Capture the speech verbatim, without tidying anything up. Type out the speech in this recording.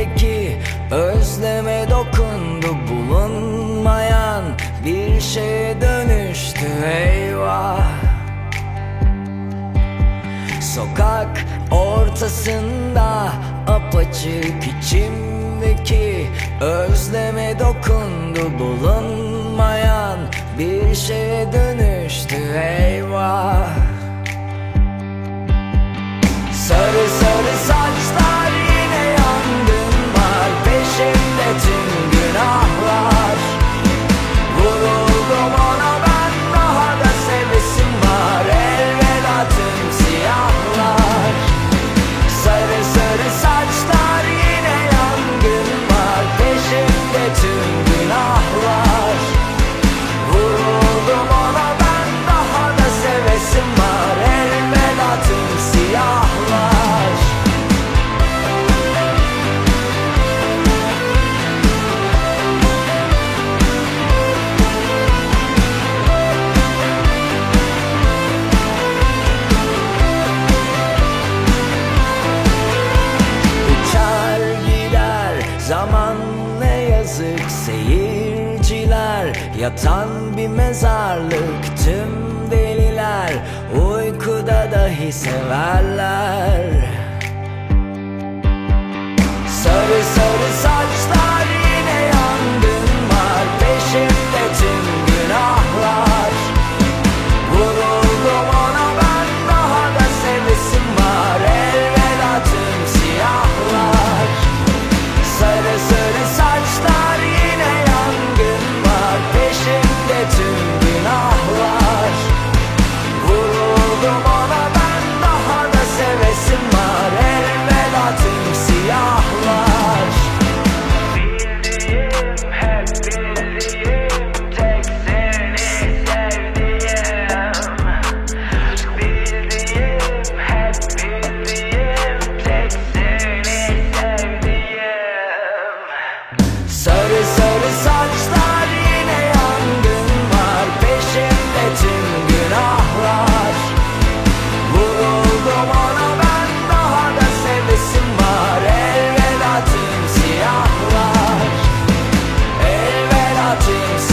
içimdeki özleme dokundu. Bulunmayan bir şeye dönüştü, eyvah. Sokak ortasında apaçık içimdeki özleme dokundu. Bulunmayan bir şeye dönüştü, eyvah. Sarı sarı saçlar, yine yangın var. Peşimde tüm günahlar. Vuruldum ona ben, daha da sevesim var. Elveda tüm siyahlar. Sarı sarı saçlar, yine yangın var. Peşimde tüm günahlar. Vuruldum ona ben, daha da sevesim var. Elveda tüm siyahlar. Uçar gider zaman, ne yazık seyirciler. Yatan bir mezarlık, tüm deliler uykuda dahi severler. Sarı sarı saçlar, yine yangın var. Peşimde tüm günahlar. Vuruldum ona ben, daha da sevesim var. Elveda tüm siyahlar. Sarı sarı saçlar, yine yangın var. Peşimde tüm günahlar. Vuruldum ona ben, daha da sevesim var. Elveda tüm siyahlar. Bildiğim, hep bildiğim, tek seni sevdiğim. Bildiğim, hep bildiğim, tek seni sevdiğim. Sarı sarı saçlar, yine yangın var. Peşimde tüm günahlar. Vuruldum ona ben, daha da sevesim var. Elveda tüm siyahlar. Elveda tüm